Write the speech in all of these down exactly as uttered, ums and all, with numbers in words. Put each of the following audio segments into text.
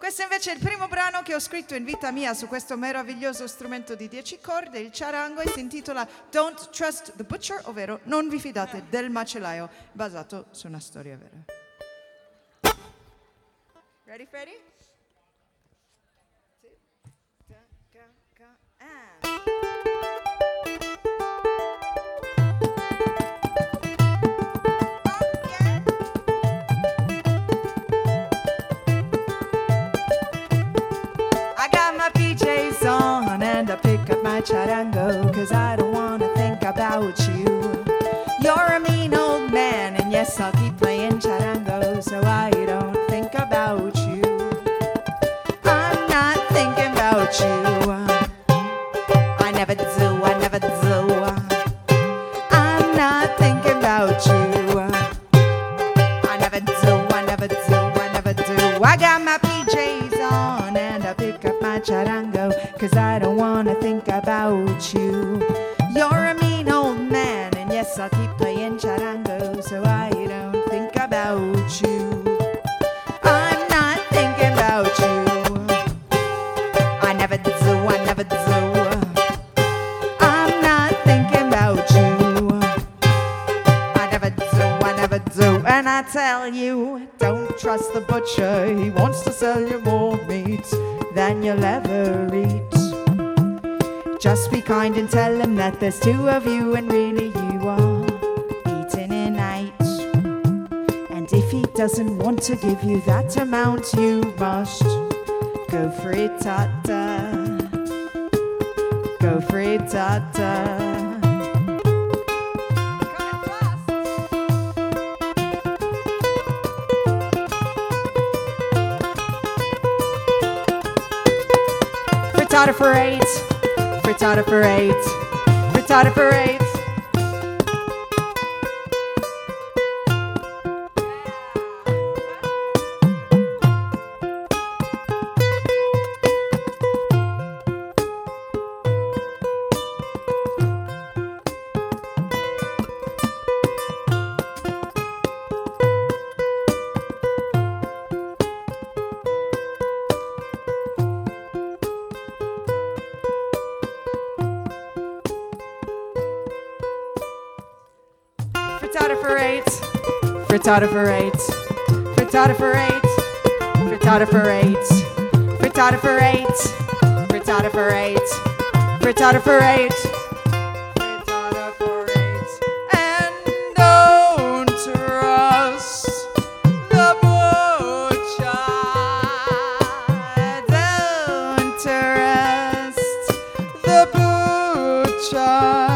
Questo invece è il primo brano che ho scritto in vita mia su questo meraviglioso strumento di dieci corde, il charango, e si intitola Don't Trust the Butcher, ovvero Non vi fidate del macellaio, basato su una storia vera. Ready, Freddy? Charango, cause I don't wanna think about you. You're a mean old man, and yes, I'll keep playing charango, so I don't think about you. I'm not thinking about you. I never do, I never do. I'm not thinking about you. I never do, I never do, I never do. I got my P Js on, and I pick up my charango, cause I don't wanna think about you. You're a mean old man, and yes, I'll keep playing charango, so I don't think about you. I'm not thinking about you. I never do, I never do. I'm not thinking about you. I never do, I never do. And I tell you, don't trust the butcher. He wants to sell you more meat than you'll ever eat. Just be kind and tell him that there's two of you and really you are eating in eight. And if he doesn't want to give you that amount, you must go frittata, go frittata. Frittata for eight. Frittata for eight, frittata for eight. Frittata for eight, frittata for eight, frittata for eight, frittata for eight, frittata for eight, frittata for eight, frittata for eight, frittata for eight. And don't trust the butcher, don't trust the butcher.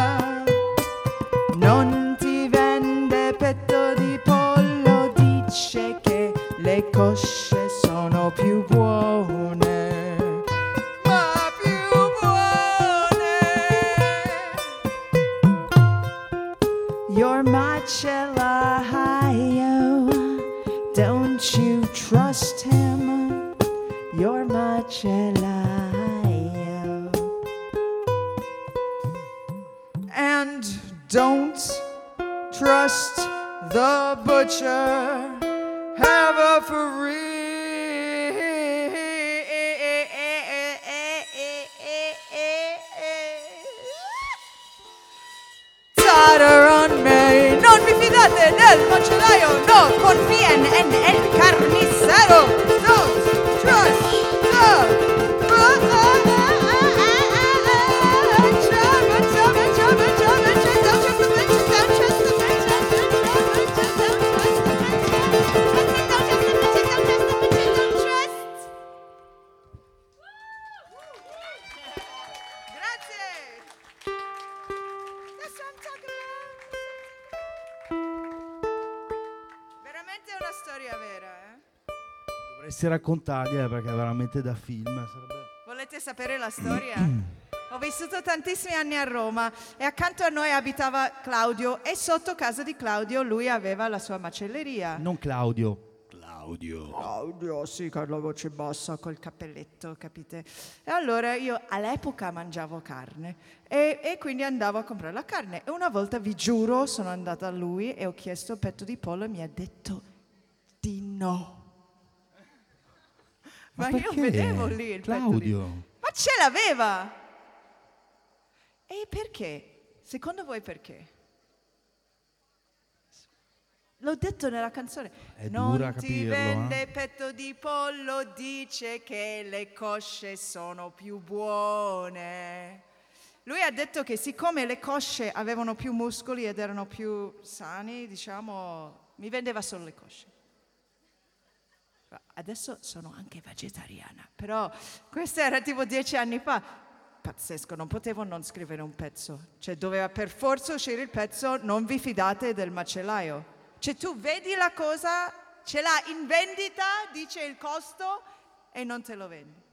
Non petto di pollo, dice che le cosce sono più buone, ma più buone. Your macellaio, don't you trust him? Your macellaio. And don't trust the butcher, have a free. Tatter on me. Non vi fidate del macellaio, no, confíen en el carnicero. Don't trust the butcher. Dovresti raccontargliela perché è veramente da film. Sarebbe... Volete sapere la storia? Ho vissuto tantissimi anni a Roma e accanto a noi abitava Claudio e sotto casa di Claudio lui aveva la sua macelleria. Non Claudio. Claudio. Claudio, sì, con la voce bassa, col cappelletto, capite? E allora io all'epoca mangiavo carne e, e quindi andavo a comprare la carne. E una volta, vi giuro, sono andata a lui e ho chiesto petto di pollo e mi ha detto di no. Ma, Ma io perché? vedevo lì il petto di... Claudio. Ma ce l'aveva! E perché? Secondo voi perché? L'ho detto nella canzone. È non dura ti capirlo, vende eh. petto di pollo, dice che le cosce sono più buone. Lui ha detto che siccome le cosce avevano più muscoli ed erano più sani, diciamo, mi vendeva solo le cosce. Adesso sono anche vegetariana, però questo era tipo dieci anni fa. Pazzesco, non potevo non scrivere un pezzo. Cioè doveva per forza uscire il pezzo, non vi fidate del macellaio. Cioè tu vedi la cosa, ce l'ha in vendita, dice il costo e non te lo vendi.